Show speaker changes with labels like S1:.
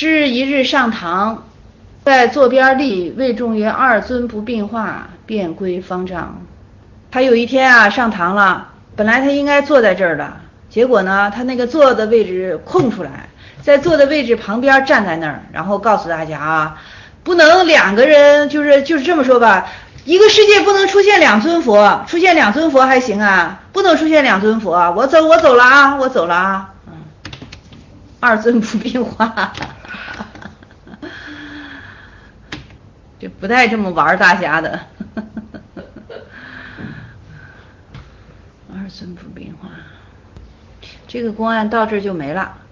S1: 是一日上堂，在坐边立，谓众曰：二尊不并化，便归方丈。他有一天啊上堂了，本来他应该坐在这儿的，结果呢他那个坐的位置空出来，在坐的位置旁边站在那儿，然后告诉大家啊，不能两个人，就是这么说吧，一个世界不能出现两尊佛，出现两尊佛还行啊，不能出现两尊佛，我走了啊，我走了啊，二尊不并化。就不带这么玩大家的。二尊不并化，这个公案到这儿就没了。